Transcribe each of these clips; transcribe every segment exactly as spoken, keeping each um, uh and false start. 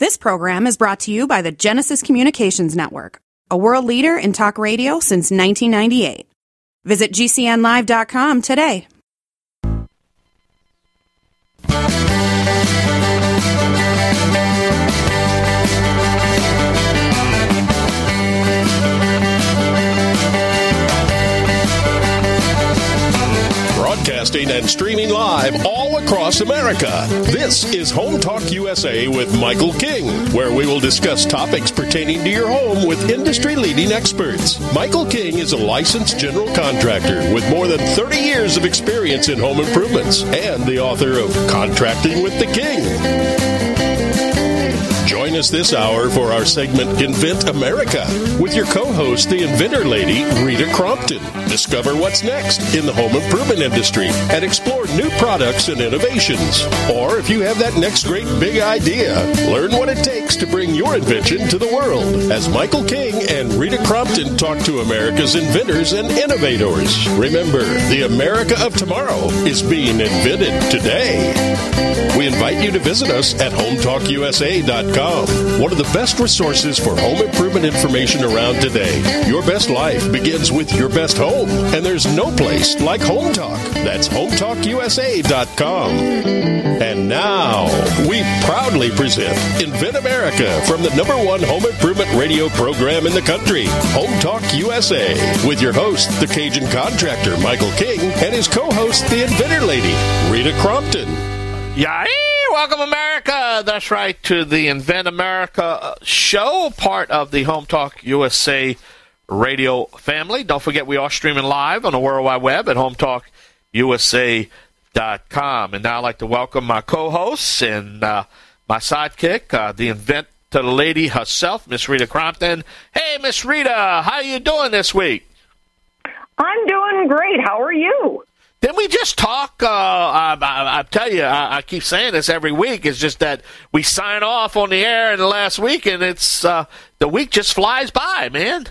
This program is brought to you by the Genesis Communications Network, a world leader in talk radio since nineteen ninety-eight. Visit G C N live dot com today. Broadcasting and streaming live all across America. This is Home Talk U S A with Michael King, where we will discuss topics pertaining to your home with industry-leading experts. Michael King is a licensed general contractor with more than thirty years of experience in home improvements and the author of Contracting with the King. Join us this hour for our segment Invent America with your co-host, the inventor lady, Rita Crompton. Discover what's next in the home improvement industry and explore new products and innovations. Or if you have that next great big idea, learn what it takes to bring your invention to the world as Michael King and Rita Crompton talk to America's inventors and innovators. Remember, the America of tomorrow is being invented today. We invite you to visit us at home talk U S A dot com. One of the best resources for home improvement information around today. Your best life begins with your best home, and there's no place like Home Talk. That's home talk U S A dot com. And now, we proudly present Invent America from the number one home improvement radio program in the country, Home Talk U S A, with your host, the Cajun contractor, Michael King, and his co-host, the inventor lady, Rita Crompton. Yay! Welcome, America. That's right, to the Invent America show, part of the Home Talk U S A radio family. Don't forget, we are streaming live on the World Wide Web at home talk U S A dot com. And now I'd like to welcome my co-hosts and uh, my sidekick, uh, the inventor lady herself, Miss Rita Crompton. Hey, Miss Rita, how you doing this week? I'm doing great. How are you? Didn't we just talk? Uh, I, I, I tell you, I, I keep saying this every week. It's just that we sign off on the air in the last week, and it's uh, the week just flies by, man.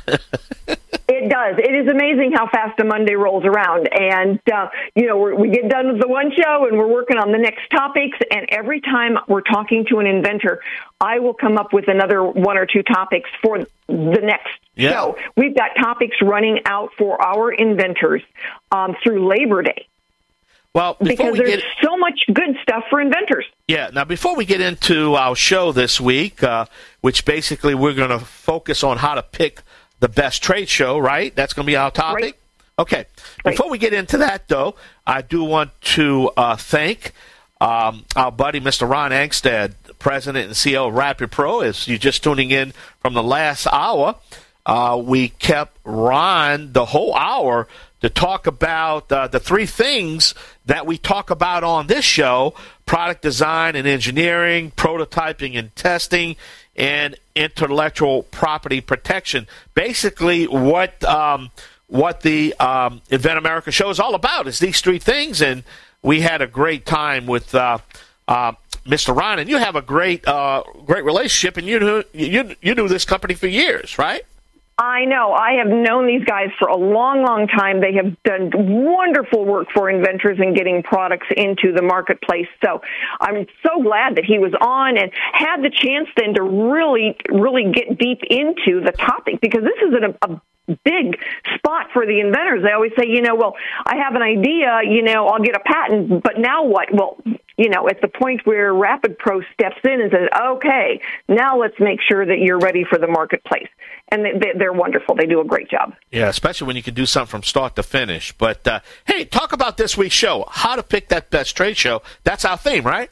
It does. It is amazing how fast a Monday rolls around. And, uh, you know, we're, we get done with the one show, and we're working on the next topics. And every time we're talking to an inventor, I will come up with another one or two topics for the next yeah. show. We've got topics running out for our inventors um, through Labor Day. Well, because we there's get, so much good stuff for inventors. Yeah. Now, before we get into our show this week, uh, which basically we're going to focus on how to pick the best trade show, right? That's going to be our topic? Right. Okay. Right. Before we get into that, though, I do want to uh, thank um, our buddy, Mister Ron Angstad, President and C E O of Rapid Pro. As you're just tuning in from the last hour, uh, we kept Ron the whole hour to talk about uh, the three things that we talk about on this show: product design and engineering, prototyping and testing, and intellectual property protection. Basically, what um, what the um, Invent America show is all about is these three things, and we had a great time with uh, uh, Mister Ron. And you have a great uh, great relationship, and you knew, you you knew this company for years, right? I know. I have known these guys for a long, long time. They have done wonderful work for inventors and getting products into the marketplace. So I'm so glad that he was on and had the chance then to really, really get deep into the topic, because this is a, a big spot for the inventors. They always say, you know, well, I have an idea, you know, I'll get a patent, but now what? Well, you know, at the point where Rapid Pro steps in and says, okay, now let's make sure that you're ready for the marketplace. And they, they're wonderful. They do a great job. Yeah, especially when you can do something from start to finish. But, uh, hey, talk about this week's show, how to pick that best trade show. That's our theme, right?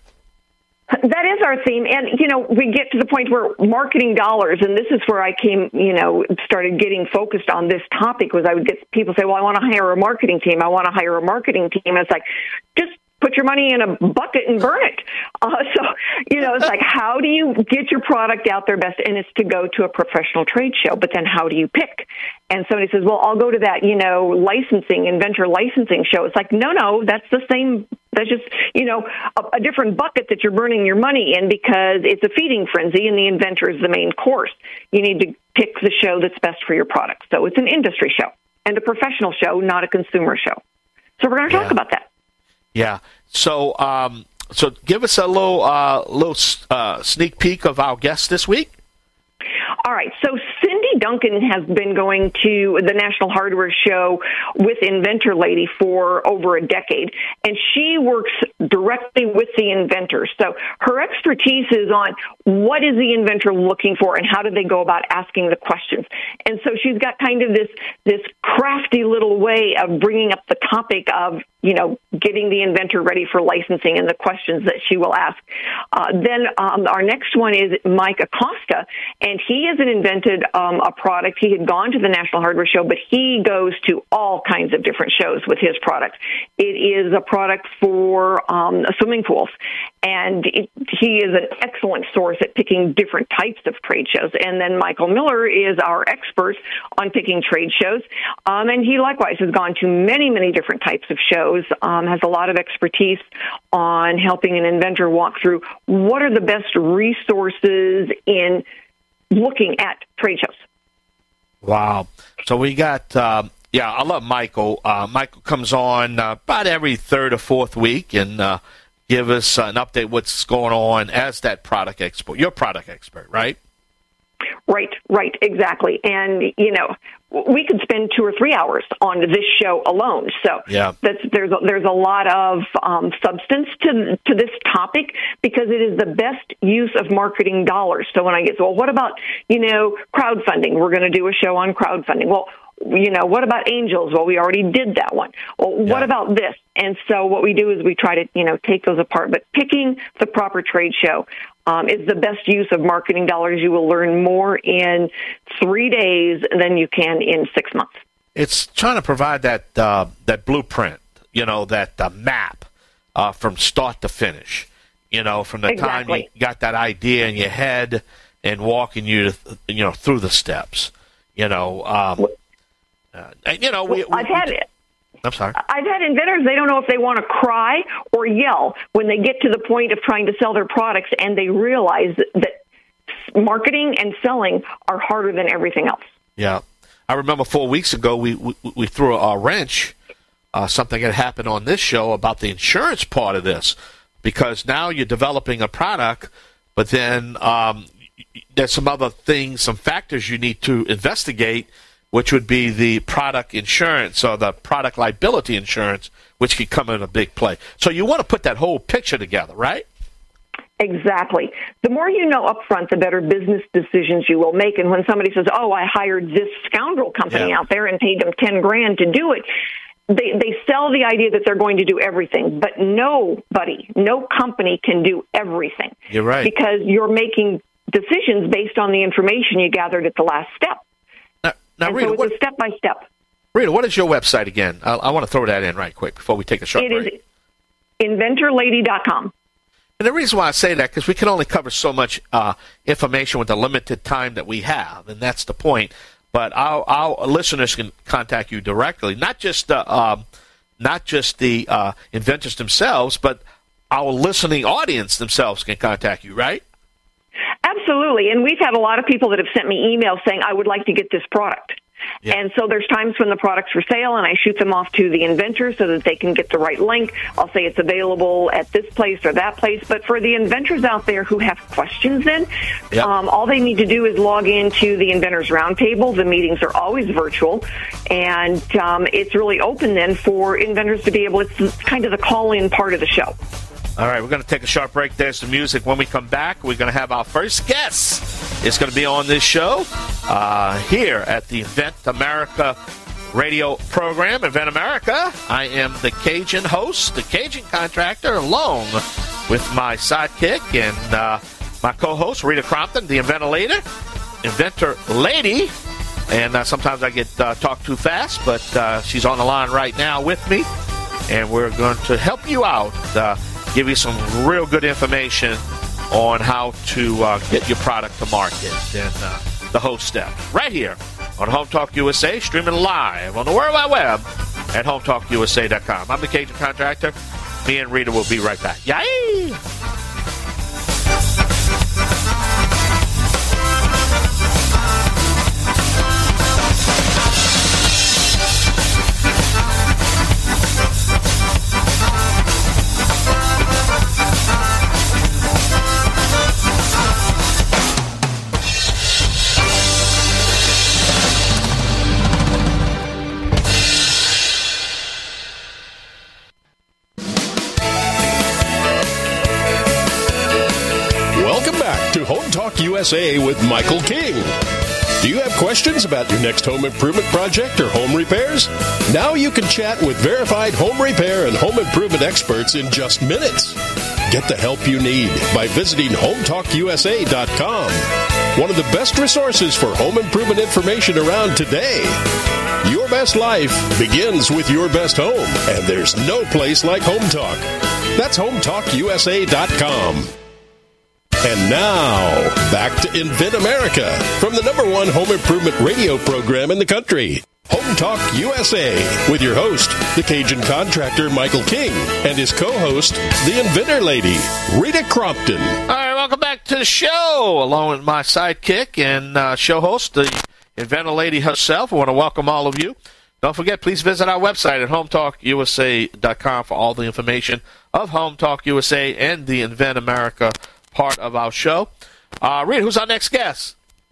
That is our theme. And, you know, we get to the point where marketing dollars, and this is where I came, you know, started getting focused on this topic, was I would get people say, well, I want to hire a marketing team. I want to hire a marketing team. And it's like, just put your money in a bucket and burn it. Uh, so, you know, it's like, how do you get your product out there best? And it's to go to a professional trade show, but then how do you pick? And somebody says, well, I'll go to that, you know, licensing, inventor licensing show. It's like, no, no, that's the same. That's just, you know, a, a different bucket that you're burning your money in, because it's a feeding frenzy and the inventor is the main course. You need to pick the show that's best for your product. So it's an industry show and a professional show, not a consumer show. So we're going to talk yeah. about that. Yeah. So um, so give us a little uh, little uh, sneak peek of our guest this week. All right, so Cindy Duncan has been going to the National Hardware Show with Inventor Lady for over a decade, and she works directly with the inventors. So her expertise is on what is the inventor looking for and how do they go about asking the questions. And so she's got kind of this this crafty little way of bringing up the topic of, you know, getting the inventor ready for licensing and the questions that she will ask. Uh, then um, our next one is Mike Acosta, and he hasn't invented um, a product. He had gone to the National Hardware Show, but he goes to all kinds of different shows with his product. It is a product for um, swimming pools, and it, he is an excellent source at picking different types of trade shows. And then Michael Miller is our expert on picking trade shows, um, and he likewise has gone to many, many different types of shows, um, has a lot of expertise on helping an inventor walk through what are the best resources in looking at trade shows. Wow. So we got, um, yeah, I love Michael. Uh, Michael comes on uh, about every third or fourth week and uh, give us uh, an update what's going on as that product expert. You're a product expert, right? Right, right, exactly. And, you know, we could spend two or three hours on this show alone. So yeah. that's, there's, a, there's a lot of um, substance to to this topic because it is the best use of marketing dollars. So when I get, well, what about, you know, crowdfunding? We're going to do a show on crowdfunding. Well, you know, what about angels? Well, we already did that one. Well, what yeah. about this? And so what we do is we try to, you know, take those apart. But picking the proper trade show um, is the best use of marketing dollars. You will learn more in three days than you can in six months. It's trying to provide that uh, that blueprint, you know, that uh, map uh, from start to finish. You know, from the exactly. time you got that idea in your head and walking you, to, you know, through the steps. You know. Um, Uh, and, you know, we, well, I've we, had it. I'm sorry. I've had inventors, they don't know if they want to cry or yell when they get to the point of trying to sell their products and they realize that marketing and selling are harder than everything else. Yeah. I remember four weeks ago we, we, we threw a wrench, uh, something that happened on this show about the insurance part of this, because now you're developing a product, but then um, there's some other things, some factors you need to investigate, which would be the product insurance or the product liability insurance, which could come in a big play. So you want to put that whole picture together, right? Exactly. The more you know up front, the better business decisions you will make. And when somebody says, oh, I hired this scoundrel company yeah. out there and paid them ten grand to do it, they, they sell the idea that they're going to do everything. But nobody, no company can do everything. You're right. Because you're making decisions based on the information you gathered at the last step. Now, and Rita, so it's what, a step-by-step. Rita, what is your website again? I, I want to throw that in right quick before we take a short it break. It is inventor lady dot com. And the reason why I say that, because we can only cover so much uh, information with the limited time that we have, and that's the point. But our, our listeners can contact you directly, not just the, um, not just the uh, inventors themselves, but our listening audience themselves can contact you, right? Absolutely. And we've had a lot of people that have sent me emails saying, I would like to get this product. Yeah. And so there's times when the product's for sale, and I shoot them off to the inventor so that they can get the right link. I'll say it's available at this place or that place. But for the inventors out there who have questions then, yep. um, all they need to do is log into the Inventors Roundtable. The meetings are always virtual, and um, it's really open then for inventors to be able, it's kind of the call-in part of the show. All right, we're going to take a short break. There's the music. When we come back, we're going to have our first guest. It's going to be on this show uh, here at the Invent America radio program, Invent America. I am the Cajun host, the Cajun contractor, along with my sidekick and uh, my co-host, Rita Crompton, the Inventor Lady. Inventor Lady. And uh, sometimes I get uh, talked too fast, but uh, she's on the line right now with me. And we're going to help you out. Uh, give you some real good information on how to uh, get your product to market and uh, the whole step right here on Home Talk U S A, streaming live on the World Wide Web at home talk u s a dot com. I'm the Cajun Contractor. Me and Rita will be right back. Yay! Home Talk U S A with Michael King. Do you have questions about your next home improvement project or home repairs? Now you can chat with verified home repair and home improvement experts in just minutes. Get the help you need by visiting home talk u s a dot com. One of the best resources for home improvement information around today. Your best life begins with your best home, and there's no place like Home Talk. That's home talk u s a dot com. And now, back to Invent America from the number one home improvement radio program in the country, Home Talk U S A, with your host, the Cajun contractor Michael King, and his co-host, the Inventor Lady, Rita Crompton. All right, welcome back to the show, along with my sidekick and uh, show host, the Inventor Lady herself. I want to welcome all of you. Don't forget, please visit our website at home talk u s a dot com for all the information of Home Talk U S A and the Invent America part of our show. Uh, Rita, who's our next guest?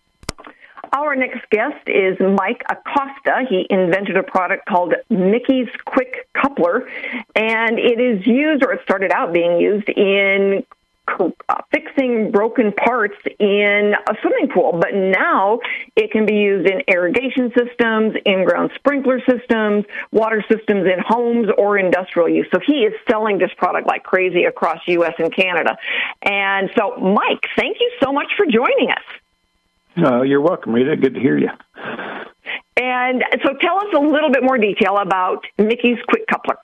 Our next guest is Mike Acosta. He invented a product called Mickey's Quick Coupler, and it is used, or it started out being used, in uh, fixing broken parts in a swimming pool. But now it can be used in irrigation systems, in-ground sprinkler systems, water systems in homes or industrial use. So he is selling this product like crazy across U S and Canada. And so, Mike, thank you so much for joining us. Uh, you're welcome, Rita. Good to hear you. And so tell us a little bit more detail about Mickey's Quick Coupler.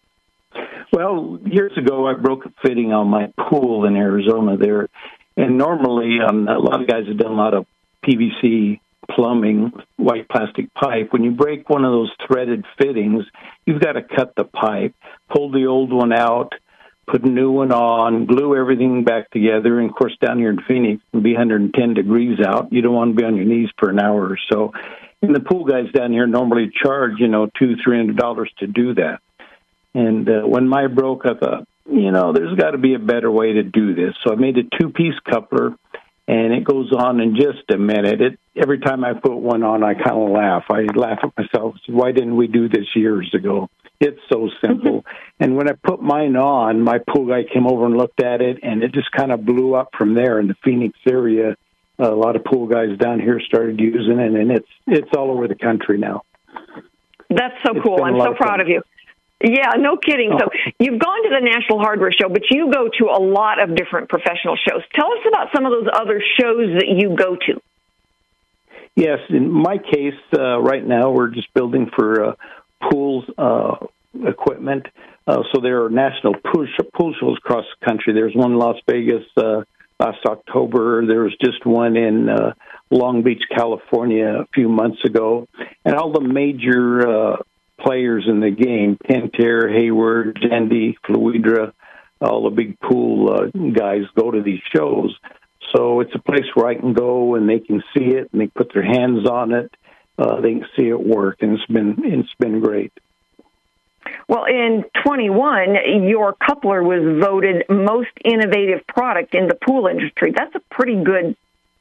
Well, years ago, I broke a fitting on my pool in Arizona there. And normally, um, a lot of guys have done a lot of P V C plumbing, white plastic pipe. When you break one of those threaded fittings, you've got to cut the pipe, pull the old one out, put a new one on, glue everything back together. And, of course, down here in Phoenix, it can be one hundred ten degrees out. You don't want to be on your knees for an hour or so. And the pool guys down here normally charge, you know, two hundred, three hundred dollars to do that. And uh, when mine broke, I thought, you know, there's got to be a better way to do this. So I made a two-piece coupler, and it goes on in just a minute. It every time I put one on, I kind of laugh. I laugh at myself. Why didn't we do this years ago? It's so simple. And when I put mine on, my pool guy came over and looked at it, and it just kind of blew up from there in the Phoenix area. A lot of pool guys down here started using it, and it's it's all over the country now. That's so It's cool. I'm so proud fun. of you. Yeah, no kidding. Oh. So you've gone to the National Hardware Show, but you go to a lot of different professional shows. Tell us about some of those other shows that you go to. Yes, in my case, uh, right now we're just building for uh, pools uh, equipment. Uh, so there are national pool, sh- pool shows across the country. There's one in Las Vegas uh, last October. There was just one in uh, Long Beach, California a few months ago. And all the major uh, players in the game, Pentair, Hayward, Jandy, Fluidra, all the big pool uh, guys go to these shows. So it's a place where I can go and they can see it and they put their hands on it. Uh, they can see it work, and it's been it's been great. Well, in twenty-one, your coupler was voted most innovative product in the pool industry. That's a pretty good.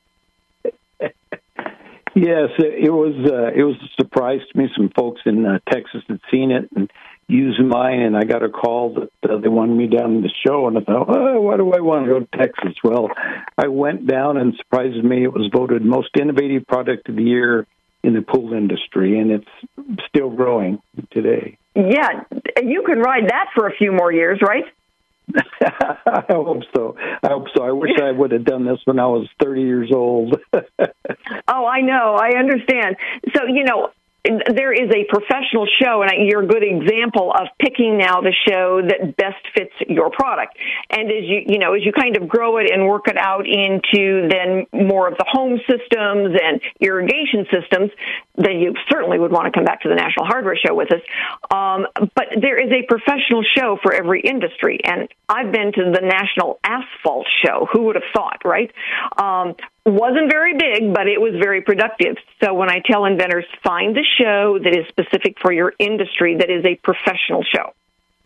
Yes, it, it was. Uh, it was a surprise to me. Some folks in uh, Texas had seen it and used mine, and I got a call that uh, they wanted me down in the show. And I thought, oh, why do I want to go to Texas? Well, I went down, and surprised me, it was voted most innovative product of the year in the pool industry, and it's still growing today. Yeah, you could ride that for a few more years, right? I hope so. I hope so. I wish I would have done this when I was thirty years old. Oh, I know. I understand. So, you know, there is a professional show, and you're a good example of picking now the show that best fits your product. And as you, you know, as you kind of grow it and work it out into then more of the home systems and irrigation systems, then you certainly would want to come back to the National Hardware Show with us. Um, but there is a professional show for every industry, and I've been to the National Asphalt Show. Who would have thought, right? Um, wasn't very big, but it was very productive. So when I tell inventors, find the show that is specific for your industry, that is a professional show.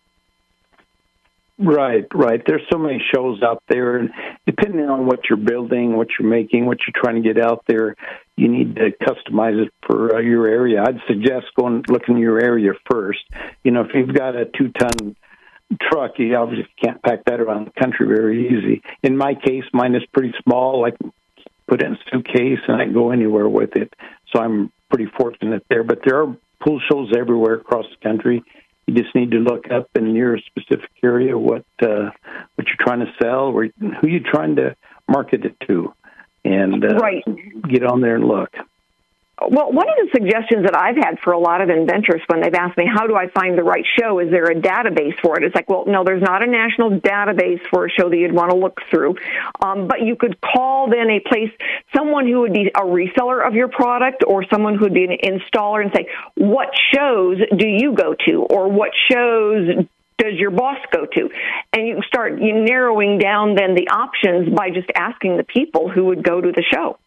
Right, right. There's so many shows out there, and depending on what you're building, what you're making, what you're trying to get out there, you need to customize it for uh, your area. I'd suggest going looking in your area first. You know, if you've got a two-ton truck, you obviously can't pack that around the country very easy. In my case, mine is pretty small. I can put it in a suitcase, and I can go anywhere with it. So I'm pretty fortunate there. But there are pool shows everywhere across the country. You just need to look up in your specific area what uh, what you're trying to sell, or who you're trying to market it to, and uh, right. get on there and look. Well, one of the suggestions that I've had for a lot of inventors when they've asked me, how do I find the right show? Is there a database for it? It's like, well, no, there's not a national database for a show that you'd want to look through. Um, but you could call then a place, someone who would be a reseller of your product or someone who would be an installer and say, what shows do you go to? Or what shows does your boss go to? And you start you narrowing down then the options by just asking the people who would go to the show.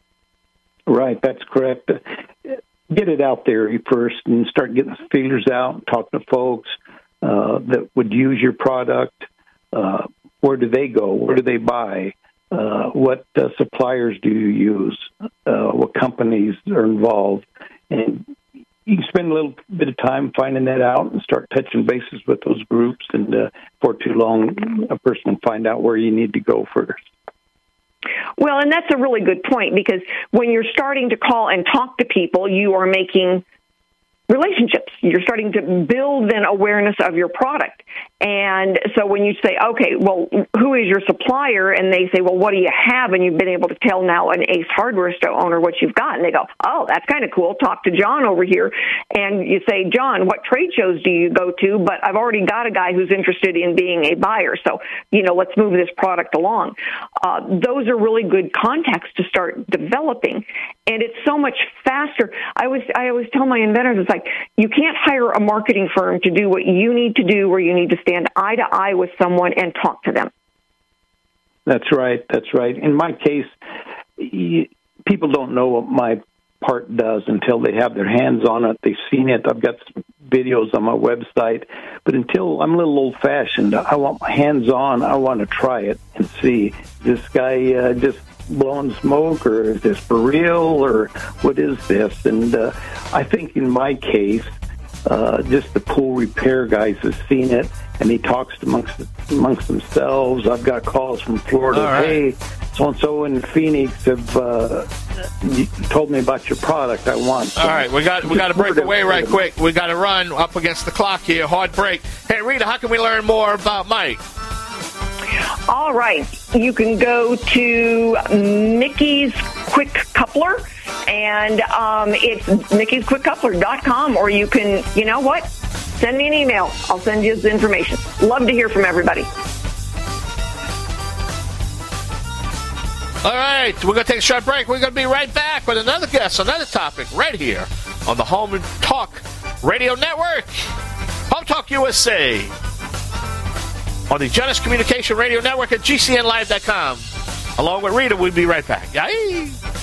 Right, that's correct. Get it out there first and start getting the feelers out, talking to folks uh, that would use your product. Uh, where do they go? Where do they buy? Uh, what uh, suppliers do you use? Uh, what companies are involved? And you can spend a little bit of time finding that out and start touching bases with those groups. And uh, before too long, a person will find out where you need to go first. Well, and that's a really good point, because when you're starting to call and talk to people, you are making relationships. You're starting to build then awareness of your product. And so when you say, okay, well, who is your supplier? And they say, well, what do you have? And you've been able to tell now an Ace Hardware store owner what you've got. And they go, oh, that's kind of cool. Talk to John over here. And you say, John, what trade shows do you go to? But I've already got a guy who's interested in being a buyer. So, you know, let's move this product along. Uh, those are really good contacts to start developing. And it's so much faster. I always, I always tell my inventors, it's like, you can't hire a marketing firm to do what you need to do, where you need to stand eye to eye with someone and talk to them. That's right. That's right. In my case, you, people don't know what my part does until they have their hands on it. They've seen it. I've got some videos on my website. But until I'm a little old-fashioned, I want my hands on. I want to try it and see, is this guy uh, just blowing smoke, or is this for real, or what is this? And uh, I think in my case, uh, just the pool repair guys have seen it, and he talks amongst amongst themselves. I've got calls from Florida. Right. Hey, so-and-so in Phoenix have uh, told me about your product. I want some. All right, we got we got to break away right quick. We got to run up against the clock here. Hard break. Hey, Rita, how can we learn more about Mike? All right. You can go to Mickey's Quick Coupler, and um, it's Mickey's Quick Coupler dot com, or you can, you know what, send me an email. I'll send you the information. Love to hear from everybody. All right, we're going to take a short break. We're going to be right back with another guest, another topic, right here on the Home Talk Radio Network, Home Talk U S A. On the Genesis Communication Radio Network at G C N live dot com. Along with Rita, we'll be right back. Yay!